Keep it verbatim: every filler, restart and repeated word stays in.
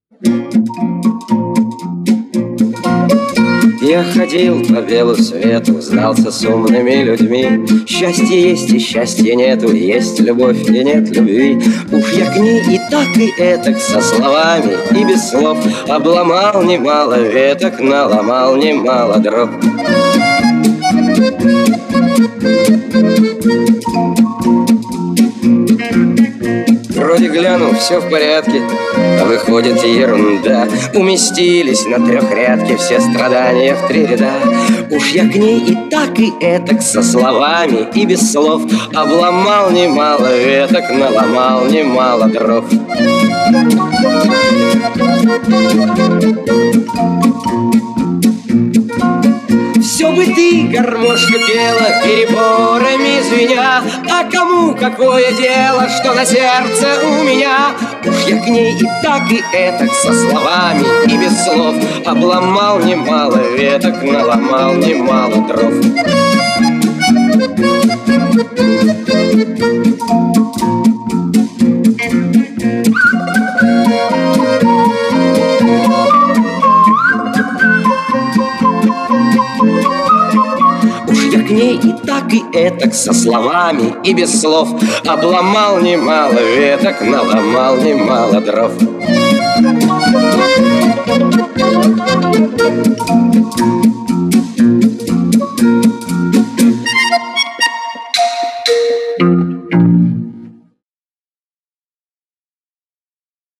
Я ходил по белу свету, знался с умными людьми. Счастье есть и счастья нету, есть любовь и нет любви. Уж я к ней и так и этак со словами и без слов обломал немало веток, наломал немало дров. Вроде гляну, все в порядке, а выходит ерунда. Уместились на трехрядке все страдания в три ряда. Уж я к ней и так и этак со словами и без слов обломал немало веток, наломал немало дров. Все бы ты, гармошка, пела, переборами звеня, а кому какое дело, что на сердце у меня? Уж я к ней и так и этак со словами и без слов обломал немало веток, наломал немало дров. К ней и так и этак со словами и без слов обломал немало веток, наломал немало дров.